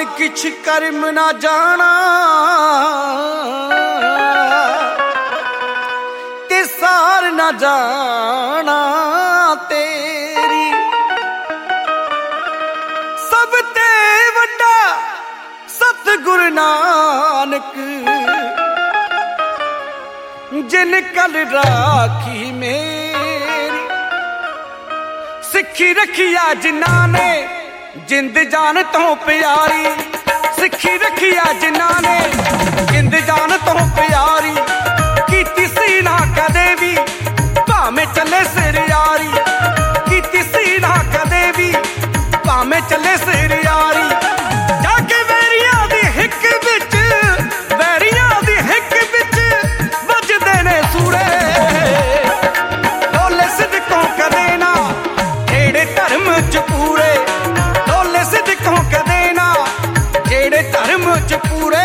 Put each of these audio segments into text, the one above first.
नाल किछ कर्म ना जाना ते सार ना जाना तेरी। सब ते वड्डा सतगुरु नानक जिन कल राखी मेरी। सिखी रखिया जिन्ना ने जिंद जान तो प्यारी। सिखी रखिया जिन्ना ने जिंद जान तो प्यारी। कीती सी ना कदे भी भावें चले सिर यारी। कीती सी ना कदे भी भावें चले सिर यारी। जाके वैरियां दी हिक विच वैरियां दी हिक विच वजदे ने सूरे। डोले सिदकों कदे ना जेड़े धर्म च पूरे। डोले सिदकों कदे ना जेड़े धर्म च पूरे।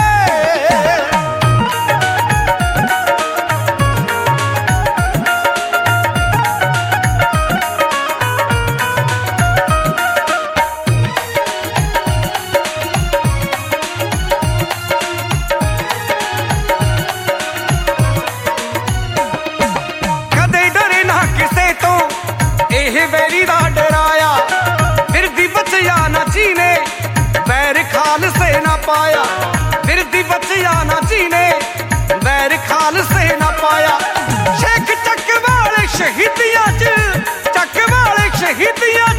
वैरी दा डराया फिर दी बचया ना जीने वैर खाल से ना पाया। फिर दी बचया ना जीने वैर खाल से ना पाया। शेख चक वाले शहीदियां च चक वाले शहीदियां